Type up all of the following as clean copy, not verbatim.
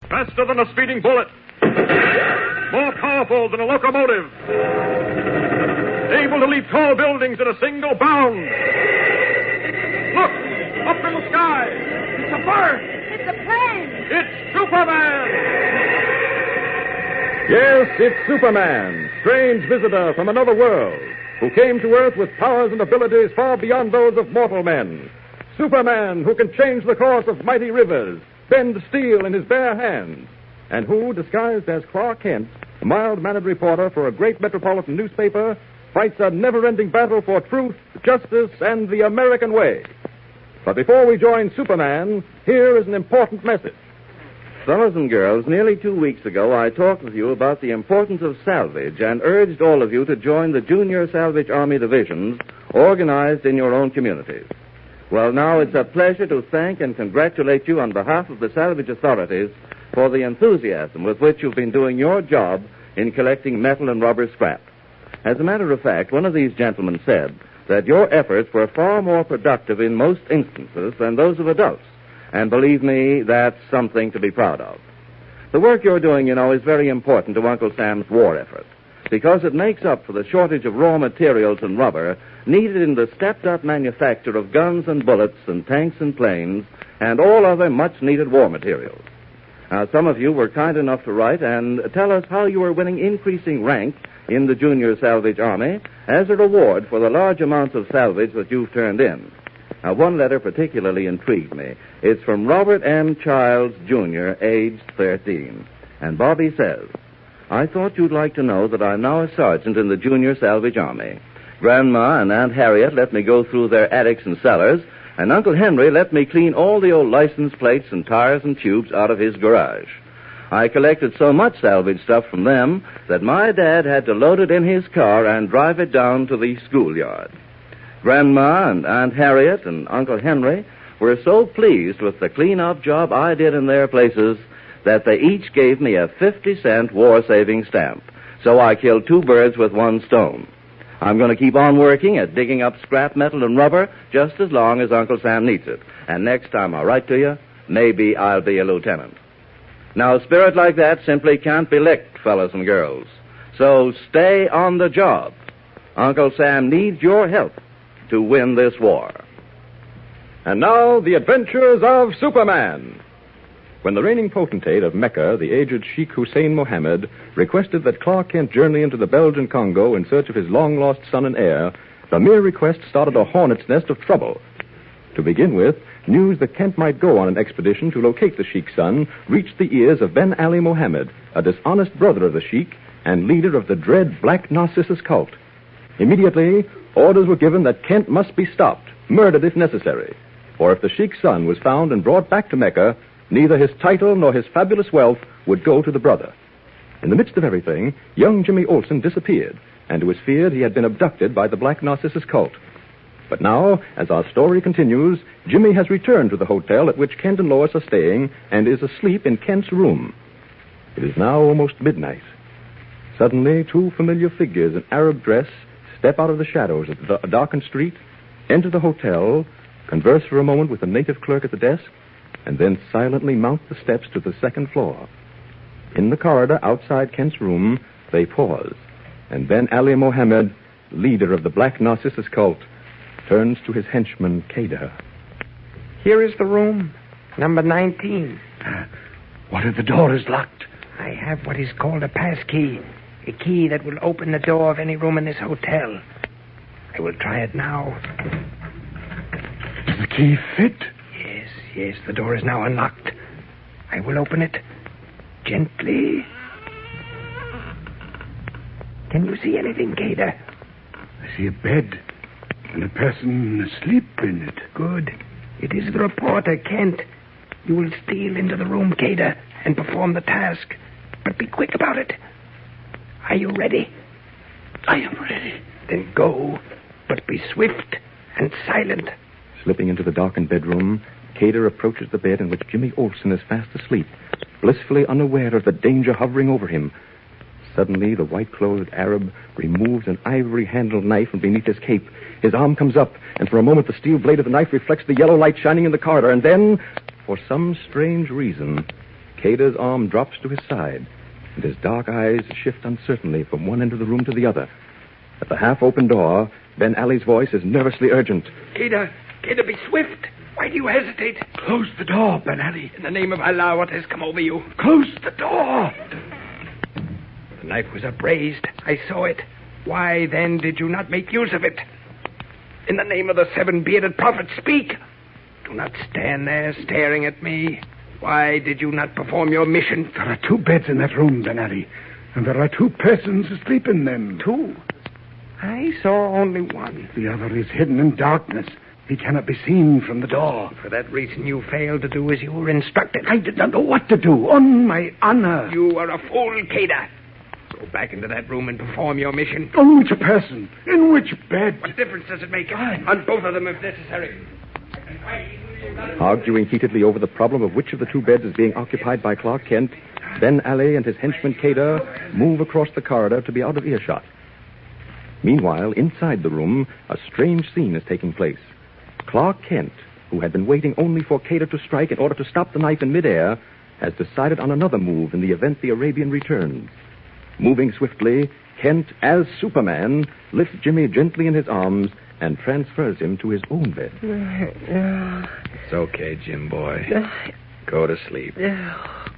Faster than a speeding bullet. More powerful than a locomotive. Able to leap tall buildings in a single bound. Look! Up in the sky! It's a bird! It's a plane! It's Superman! Yes, it's Superman, strange visitor from another world, who came to Earth with powers and abilities far beyond those of mortal men. Superman, who can change the course of mighty rivers, bend steel in his bare hands, and who, disguised as Clark Kent, a mild-mannered reporter for a great metropolitan newspaper, fights a never-ending battle for truth, justice, and the American way. But before we join Superman, here is an important message. Fellows and girls, nearly 2 weeks ago, I talked with you about the importance of salvage and urged all of you to join the Junior Salvage Army divisions organized in your own communities. Well, now it's a pleasure to thank and congratulate you on behalf of the salvage authorities for the enthusiasm with which you've been doing your job in collecting metal and rubber scrap. As a matter of fact, one of these gentlemen said that your efforts were far more productive in most instances than those of adults. And believe me, that's something to be proud of. The work you're doing, is very important to Uncle Sam's war effort, because it makes up for the shortage of raw materials and rubber needed in the stepped-up manufacture of guns and bullets and tanks and planes and all other much-needed war materials. Now, some of you were kind enough to write and tell us how you are winning increasing rank in the Junior Salvage Army as a reward for the large amounts of salvage that you've turned in. Now, one letter particularly intrigued me. It's from Robert M. Childs, Jr., aged 13. And Bobby says, I thought you'd like to know that I'm now a sergeant in the Junior Salvage Army. Grandma and Aunt Harriet let me go through their attics and cellars, and Uncle Henry let me clean all the old license plates and tires and tubes out of his garage. I collected so much salvage stuff from them that my dad had to load it in his car and drive it down to the schoolyard. Grandma and Aunt Harriet and Uncle Henry were so pleased with the clean-up job I did in their places that they each gave me a 50-cent war-saving stamp. So I killed 2 birds with 1 stone. I'm going to keep on working at digging up scrap metal and rubber just as long as Uncle Sam needs it. And next time I write to you, maybe I'll be a lieutenant. Now, a spirit like that simply can't be licked, fellas and girls. So stay on the job. Uncle Sam needs your help to win this war. And now, the adventures of Superman. When the reigning potentate of Mecca, the aged Sheikh Hussein Mohammed, requested that Clark Kent journey into the Belgian Congo in search of his long-lost son and heir, the mere request started a hornet's nest of trouble. To begin with, news that Kent might go on an expedition to locate the Sheikh's son reached the ears of Ben Ali Mohammed, a dishonest brother of the Sheikh and leader of the dread Black Narcissus cult. Immediately, orders were given that Kent must be stopped, murdered if necessary. For if the Sheikh's son was found and brought back to Mecca, neither his title nor his fabulous wealth would go to the brother. In the midst of everything, young Jimmy Olsen disappeared, and it was feared he had been abducted by the Black Narcissus cult. But now, as our story continues, Jimmy has returned to the hotel at which Kent and Lois are staying and is asleep in Kent's room. It is now almost midnight. Suddenly, 2 familiar figures in Arab dress step out of the shadows of the darkened street, enter the hotel, converse for a moment with the native clerk at the desk, and then silently mount the steps to the 2nd floor. In the corridor outside Kent's room, they pause, and Ben Ali Mohammed, leader of the Black Narcissus cult, turns to his henchman, Kader. Here is the room, number 19. What if the door is locked? I have what is called a pass key, a key that will open the door of any room in this hotel. I will try it now. Does the key fit? Yes, the door is now unlocked. I will open it gently. Can you see anything, Kader? I see a bed and a person asleep in it. Good. It is the reporter, Kent. You will steal into the room, Kader, and perform the task. But be quick about it. Are you ready? I am ready. Then go, but be swift and silent. Slipping into the darkened bedroom, Kader approaches the bed in which Jimmy Olsen is fast asleep, blissfully unaware of the danger hovering over him. Suddenly, the white-clothed Arab removes an ivory-handled knife from beneath his cape. His arm comes up, and for a moment the steel blade of the knife reflects the yellow light shining in the corridor. And then, for some strange reason, Cader's arm drops to his side, and his dark eyes shift uncertainly from one end of the room to the other. At the half-open door, Ben Alley's voice is nervously urgent. Cader, be swift. Why do you hesitate? Close the door, Ben Ali. In the name of Allah, what has come over you? Close the door. The knife was upraised. I saw it. Why, then, did you not make use of it? In the name of the seven-bearded prophet, speak. Do not stand there staring at me. Why did you not perform your mission? There are 2 beds in that room, Ben Ali, and there are 2 persons asleep in them. 2? I saw only one. The other is hidden in darkness. He cannot be seen from the door. For that reason, you failed to do as you were instructed. I did not know what to do, on my honor. You are a fool, Cader. Go back into that room and perform your mission. On which person? In which bed? What difference does it make? On both of them, if necessary. Arguing heatedly over the problem of which of the 2 beds is being occupied by Clark Kent, Ben Alley and his henchman Cader move across the corridor to be out of earshot. Meanwhile, inside the room, a strange scene is taking place. Clark Kent, who had been waiting only for Cader to strike in order to stop the knife in midair, has decided on another move in the event the Arabian returns. Moving swiftly, Kent, as Superman, lifts Jimmy gently in his arms and transfers him to his own bed. It's okay, Jim boy. Go to sleep. There.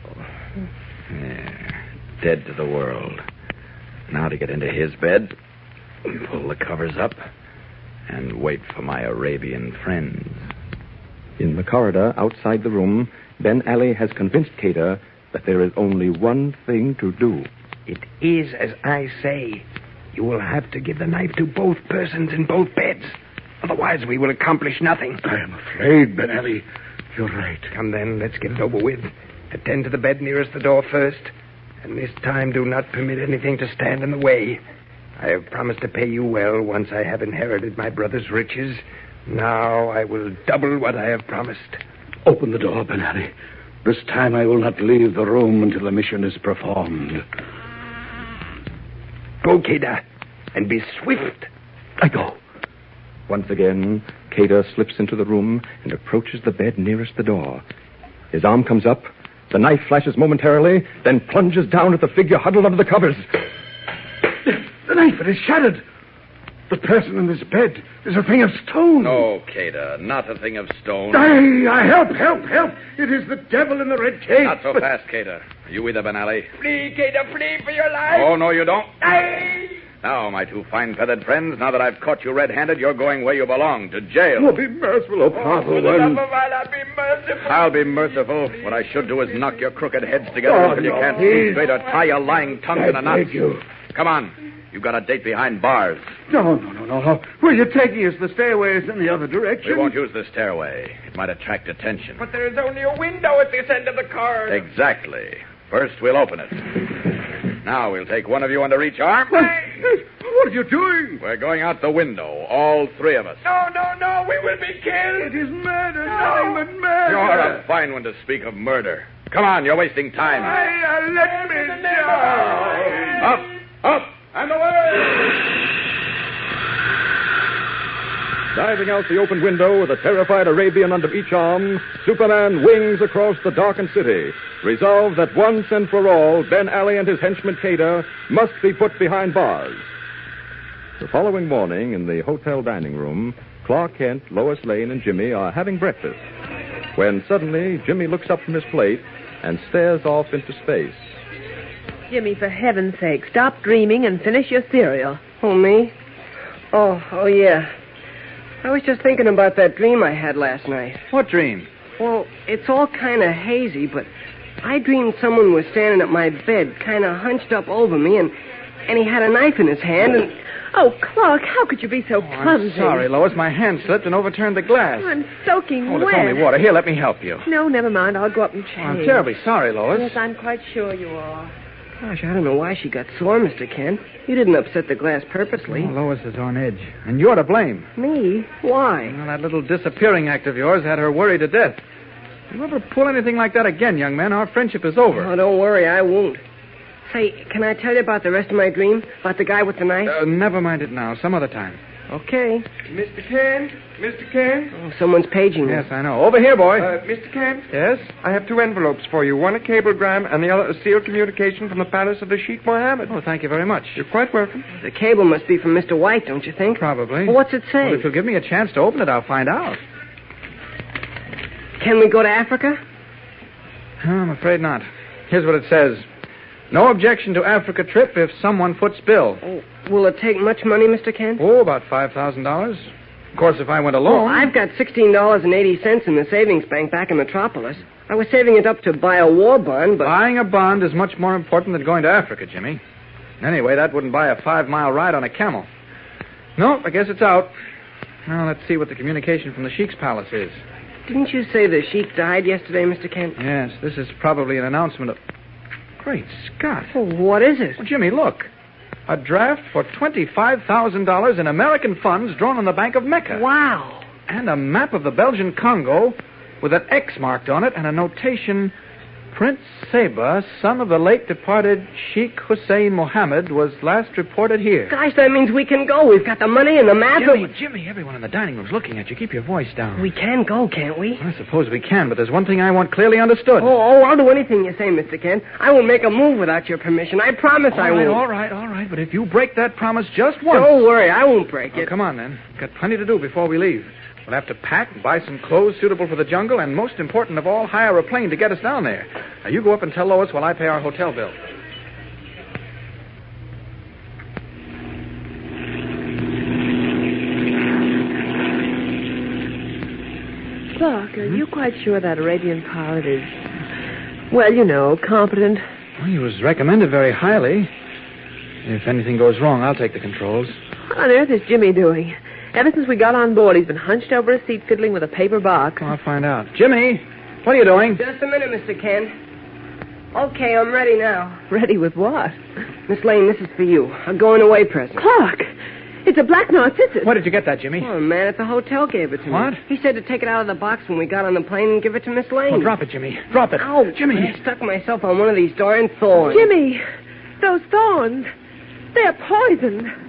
Dead to the world. Now to get into his bed, pull the covers up, and wait for my Arabian friends. In the corridor outside the room, Ben Alley has convinced Cader that there is only one thing to do. It is as I say. You will have to give the knife to both persons in both beds. Otherwise, we will accomplish nothing. I am afraid, Ben Ali. You're right. Come then, let's get it over with. Attend to the bed nearest the door first. And this time, do not permit anything to stand in the way. I have promised to pay you well once I have inherited my brother's riches. Now I will double what I have promised. Open the door, Ben Ali. This time I will not leave the room until the mission is performed. Go, Cader, and be swift. I go. Once again, Cader slips into the room and approaches the bed nearest the door. His arm comes up, the knife flashes momentarily, then plunges down at the figure huddled under the covers. The knife, it is shattered. The person in this bed is a thing of stone. No, Cader, not a thing of stone. Help. It is the devil in the red cape. Not so fast, Cader. Are you either, Ben Ali? Flee, Cader, flee for your life. Oh, no, you don't. Now, my 2 fine feathered friends, now that I've caught you red-handed, you're going where you belong, to jail. Oh, be merciful, oh, powerful For the one. love of Allah, be merciful. I'll be merciful. What I should do is knock your crooked heads together until you can't see straight or tie your lying tongues in a knot. Thank you. Come on. You've got a date behind bars. No. Where you're taking us, the stairway is in the other direction. We won't use the stairway. It might attract attention. But there is only a window at this end of the corridor. Exactly. First, we'll open it. Now, we'll take one of you under each arm. What are you doing? We're going out the window, all 3 of us. No, we will be killed. It is murder, nothing but murder. You're a fine one to speak of murder. Come on, you're wasting time. Let me die. Up, and away! Diving out the open window with a terrified Arabian under each arm, Superman wings across the darkened city, resolved that once and for all, Ben Alley and his henchman Cader must be put behind bars. The following morning, in the hotel dining room, Clark Kent, Lois Lane, and Jimmy are having breakfast, when suddenly Jimmy looks up from his plate and stares off into space. Jimmy, for heaven's sake, stop dreaming and finish your cereal. Oh, me? Oh, yeah. I was just thinking about that dream I had last night. What dream? Well, it's all kind of hazy, but I dreamed someone was standing at my bed, kind of hunched up over me, and he had a knife in his hand, and... Oh, Clark, how could you be so clumsy? I'm sorry, Lois. My hand slipped and overturned the glass. I'm soaking It's wet. only water. Here, let me help you. No, never mind. I'll go up and change. I'm terribly sorry, Lois. Yes, I'm quite sure you are. Gosh, I don't know why she got sore, Mr. Kent. You didn't upset the glass purposely. Lois is on edge, and you're to blame. Me? Why? Well, that little disappearing act of yours had her worried to death. If you ever pull anything like that again, young man, our friendship is over. Oh, don't worry, I won't. Say, can I tell you about the rest of my dream? About the guy with the knife? Never mind it now. Some other time. Okay. Mr. Kent? Mr. Kent? Oh, someone's paging me. Yes, I know. Over here, boy. Mr. Kent? Yes? I have 2 envelopes for you. One a cablegram and the other a sealed communication from the palace of the Sheikh Mohammed. Oh, thank you very much. You're quite welcome. The cable must be from Mr. White, don't you think? Probably. Well, what's it say? Well, if you'll give me a chance to open it, I'll find out. Can we go to Africa? Oh, I'm afraid not. Here's what it says. No objection to Africa trip if someone foots bill. Oh, will it take much money, Mr. Kent? Oh, about $5,000. Of course, if I went Oh, alone... I've got $16.80 in the savings bank back in Metropolis. I was saving it up to buy a war bond, but... Buying a bond is much more important than going to Africa, Jimmy. Anyway, that wouldn't buy a 5-mile ride on a camel. No, I guess it's out. Now, let's see what the communication from the Sheikh's palace is. Didn't you say the Sheik died yesterday, Mr. Kent? Yes, this is probably an announcement of... Great Scott. Oh, what is it? Well, Jimmy, look. A draft for $25,000 in American funds drawn on the Bank of Mecca. Wow. And a map of the Belgian Congo with an X marked on it and a notation... Prince Seba, son of the late departed Sheikh Hussein Mohammed, was last reported here. Gosh, that means we can go. We've got the money and the map. Jimmy, everyone in the dining room's looking at you. Keep your voice down. We can go, can't we? I suppose we can, but there's one thing I want clearly understood. Oh, I'll do anything you say, Mr. Kent. I won't make a move without your permission. I promise I won't. All right. But if you break that promise just once... Don't worry, I won't break it. Come on, then. Got plenty to do before we leave. We'll have to pack and buy some clothes suitable for the jungle, and most important of all, hire a plane to get us down there. Now, you go up and tell Lois while I pay our hotel bill. Clark, are you quite sure that Arabian pilot is, well, you know, competent? Well, he was recommended very highly. If anything goes wrong, I'll take the controls. What on earth is Jimmy doing? Ever since we got on board, he's been hunched over a seat fiddling with a paper box. Well, I'll find out. Jimmy, what are you doing? Just a minute, Mr. Kent. Okay, I'm ready now. Ready with what? Miss Lane, this is for you. A going-away present. Clark! It's a black narcissus. Where did you get that, Jimmy? Oh, a man at the hotel gave it to me. What? He said to take it out of the box when we got on the plane and give it to Miss Lane. Oh, drop it, Jimmy. Drop it. Ow, Jimmy. I stuck myself on one of these darn thorns. Jimmy! Those thorns! They're poison.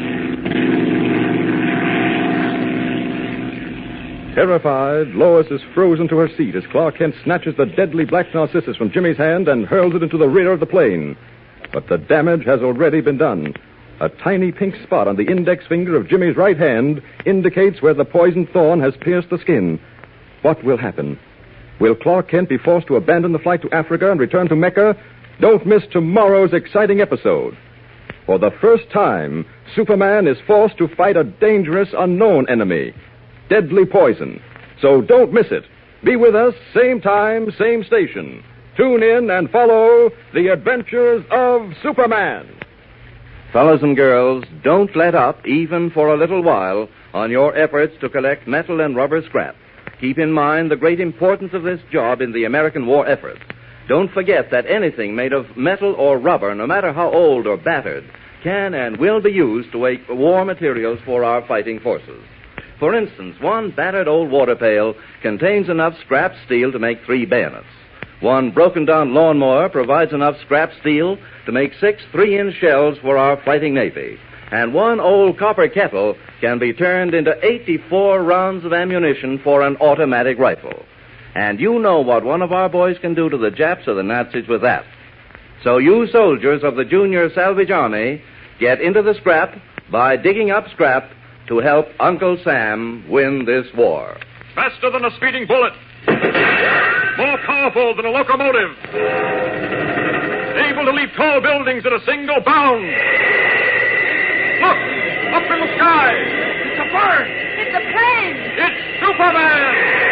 Terrified, Lois is frozen to her seat as Clark Kent snatches the deadly black narcissus from Jimmy's hand and hurls it into the rear of the plane. But the damage has already been done. A tiny pink spot on the index finger of Jimmy's right hand indicates where the poisoned thorn has pierced the skin. What will happen? Will Clark Kent be forced to abandon the flight to Africa and return to Mecca? Don't miss tomorrow's exciting episode. For the first time, Superman is forced to fight a dangerous, unknown enemy. Deadly poison. So don't miss it. Be with us, same time, same station. Tune in and follow the adventures of Superman. Fellas and girls, don't let up, even for a little while, on your efforts to collect metal and rubber scrap. Keep in mind the great importance of this job in the American war effort. Don't forget that anything made of metal or rubber, no matter how old or battered, can and will be used to make war materials for our fighting forces. For instance, one battered old water pail contains enough scrap steel to make 3 bayonets. One broken-down lawnmower provides enough scrap steel to make 6 3-inch shells for our fighting Navy. And one old copper kettle can be turned into 84 rounds of ammunition for an automatic rifle. And you know what one of our boys can do to the Japs or the Nazis with that. So you soldiers of the Junior Salvage Army, get into the scrap by digging up scrap to help Uncle Sam win this war. Faster than a speeding bullet. More powerful than a locomotive. Able to leap tall buildings at a single bound. Look! Up in the sky! It's a bird! It's a plane! It's Superman!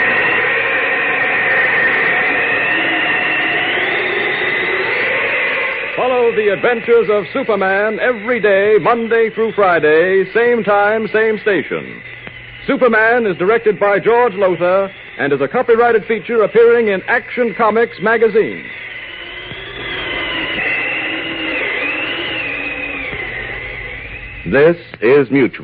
Follow the adventures of Superman every day, Monday through Friday, same time, same station. Superman is directed by George Lothar and is a copyrighted feature appearing in Action Comics magazine. This is Mutual.